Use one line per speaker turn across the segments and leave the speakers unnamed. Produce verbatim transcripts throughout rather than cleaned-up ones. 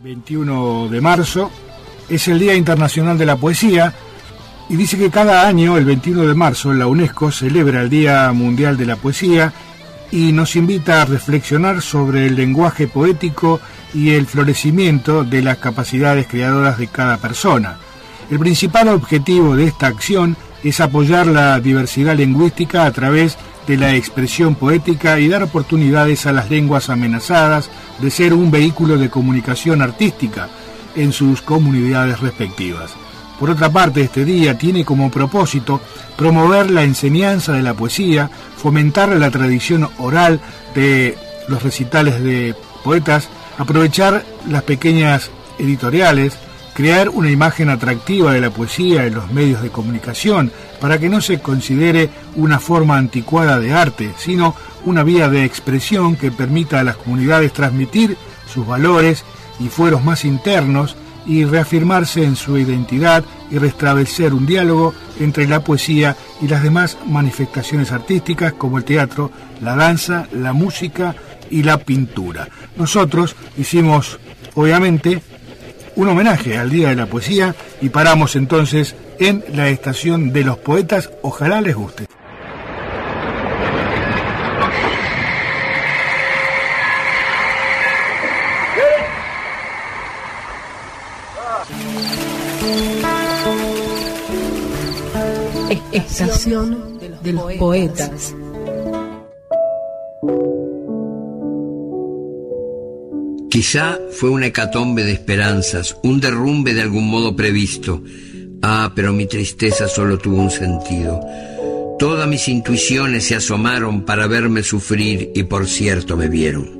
veintiuno de marzo, es el Día Internacional de la Poesía, y dice que cada año, el veintiuno de marzo, la UNESCO celebra el Día Mundial de la Poesía y nos invita a reflexionar sobre el lenguaje poético y el florecimiento de las capacidades creadoras de cada persona. El principal objetivo de esta acción es apoyar la diversidad lingüística a través de la expresión poética y dar oportunidades a las lenguas amenazadas de ser un vehículo de comunicación artística en sus comunidades respectivas. Por otra parte, este día tiene como propósito promover la enseñanza de la poesía, fomentar la tradición oral de los recitales de poetas, aprovechar las pequeñas editoriales, crear una imagen atractiva de la poesía en los medios de comunicación para que no se considere una forma anticuada de arte, sino una vía de expresión que permita a las comunidades transmitir sus valores y fueros más internos y reafirmarse en su identidad y restablecer un diálogo entre la poesía y las demás manifestaciones artísticas como el teatro, la danza, la música y la pintura. Nosotros hicimos, obviamente, un homenaje al Día de la Poesía y paramos entonces en la Estación de los Poetas. Ojalá les guste.
Estación de los Poetas.
Quizá fue una hecatombe de esperanzas, un derrumbe de algún modo previsto. Ah, pero mi tristeza solo tuvo un sentido. Todas mis intuiciones se asomaron para verme sufrir y por cierto me vieron.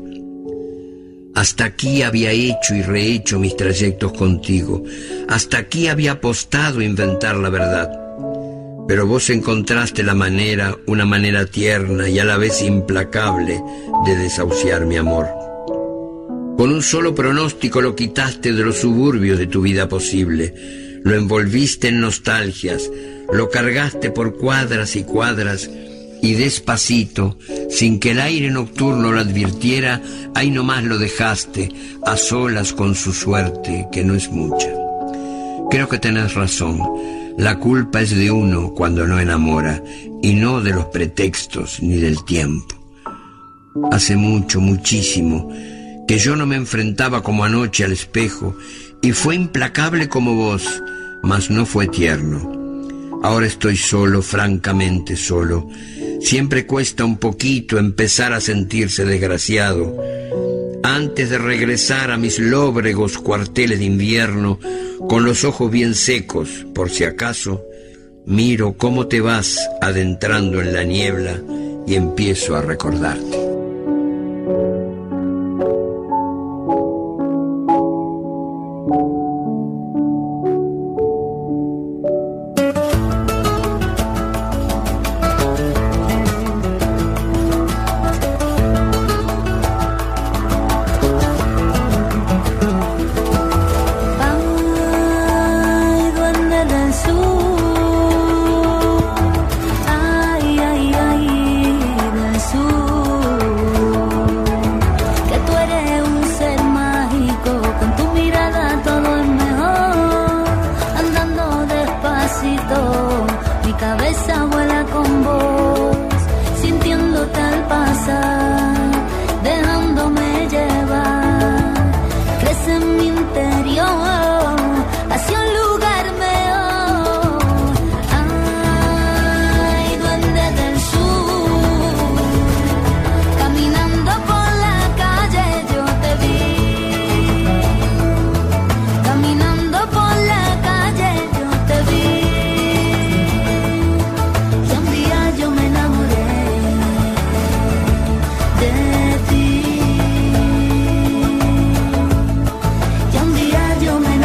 Hasta aquí había hecho y rehecho mis trayectos contigo. Hasta aquí había apostado a inventar la verdad. Pero vos encontraste la manera, una manera tierna y a la vez implacable de desahuciar mi amor. Con un solo pronóstico lo quitaste de los suburbios de tu vida posible, lo envolviste en nostalgias, lo cargaste por cuadras y cuadras y despacito, sin que el aire nocturno lo advirtiera, ahí nomás lo dejaste, a solas con su suerte, que no es mucha. Creo que tenés razón, la culpa es de uno cuando no enamora, y no de los pretextos ni del tiempo. Hace mucho, muchísimo, que yo no me enfrentaba como anoche al espejo, y fue implacable como vos, mas no fue tierno. Ahora estoy solo, francamente solo. Siempre cuesta un poquito empezar a sentirse desgraciado. Antes de regresar a mis lóbregos cuarteles de invierno, con los ojos bien secos, por si acaso, miro cómo te vas adentrando en la niebla y empiezo a recordarte.
Yo me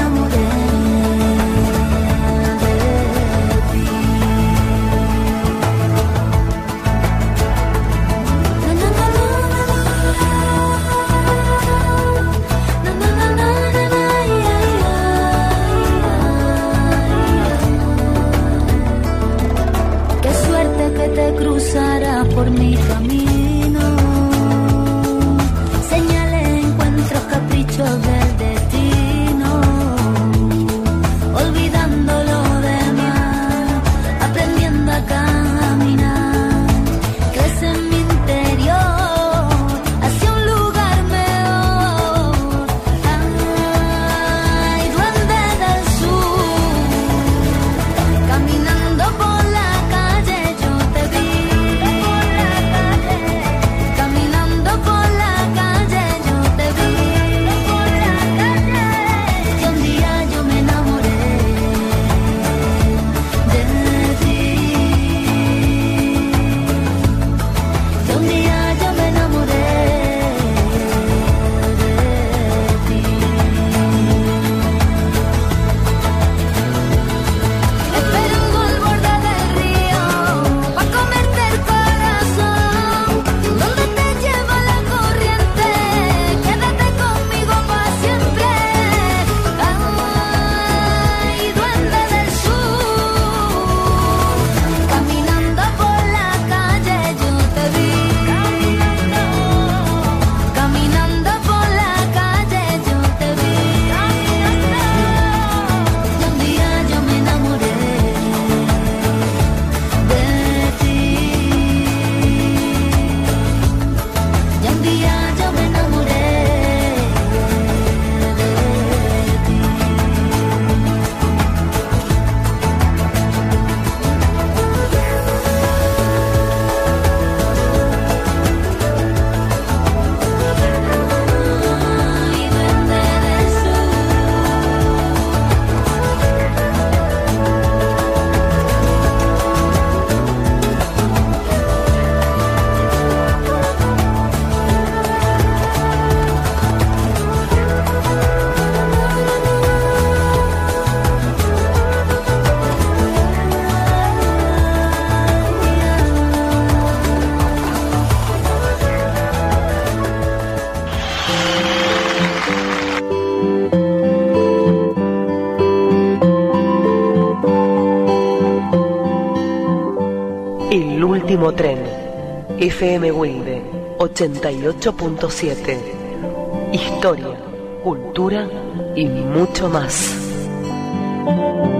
último tren. F M Wilde ochenta y ocho punto siete. Historia, cultura y mucho más.